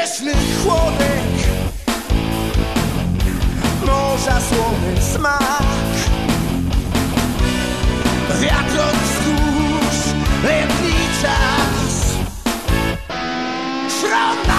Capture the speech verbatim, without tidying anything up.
śmieszny chłotek, morza słony smak, wiatrok wzdłuż letni czas, środna